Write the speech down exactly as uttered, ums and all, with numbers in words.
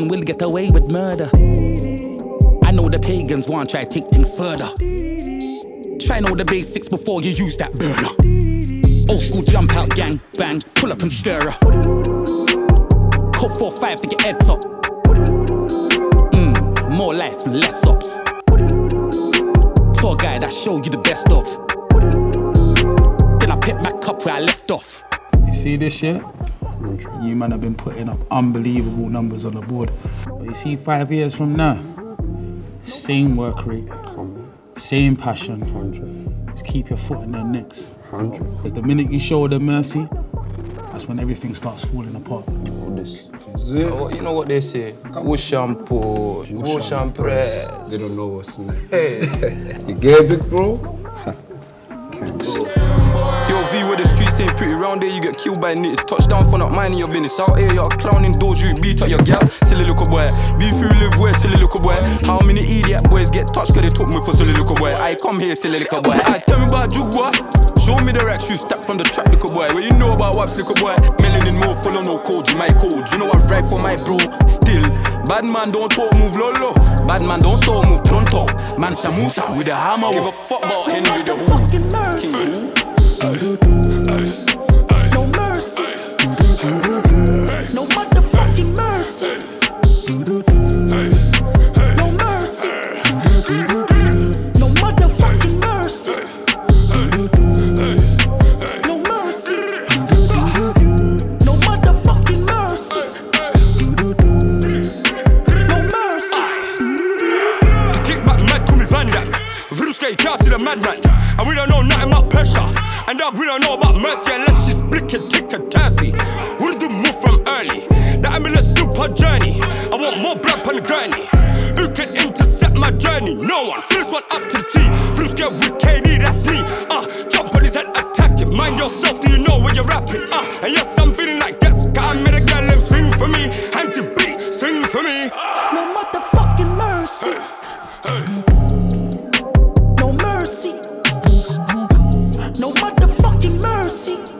will get away with murder. I know the pagans want to try take things further. Try know the basics before you use that burner. Old school jump out gang, bang, pull up and stir her. Code four five to get heads up. Mm, more life and less ups. Tour guide I show you the best of. Then I pick back up where I left off. You see this year? You man have been putting up unbelievable numbers on the board. But you see five years from now, same work rate, same passion. Just keep your foot in their necks. Because the minute you show them mercy, that's when everything starts falling apart. Oh, you know what they say? Wash and push, wash and press. They don't know what's next. Hey. You gave it, bro? Yo, V, where the streets ain't pretty round there, you get killed by nits. Touchdown for not minding your business. Out here, you're clowning doors, you beat up your gal. Silly little boy. Beef you live where, silly little boy. How many idiot boys get touched cause they took me for silly little boy? I come here, silly little boy. I tell me about Jug boy. Show me the racks you step from the track, little boy. What you know about Waps, little boy? Melanin more full of no code, you my code. You know I ride for my bro, still. Bad man don't talk, move lolo. Bad man don't stop, move pronto. Man Shamusa with a hammer. Give a fuck about Henry the Who. King No mercy. No motherfucking mercy. No mercy. No motherfucking mercy. No mercy. No motherfucking mercy. No mercy. To kick back mad, call me Van Damme. Vruska, you can't see the madman. And we don't know nothing about pressure. And that we don't know about mercy unless she's blick and tick and thirsty. Would've do move from early. That ambulance do per journey. I want more blood on the gurney. Who can intercept my journey? No one. First one up to the T. First get with K D, that's me. Uh, jump on his head, attack it. Mind yourself, do you know where you're rapping? Uh, and yes, I'm feeling like this. Cause I met a girl and sing for me. Hand to beat, sing for me. No motherfucking mercy. No mercy. No motherfucking mercy.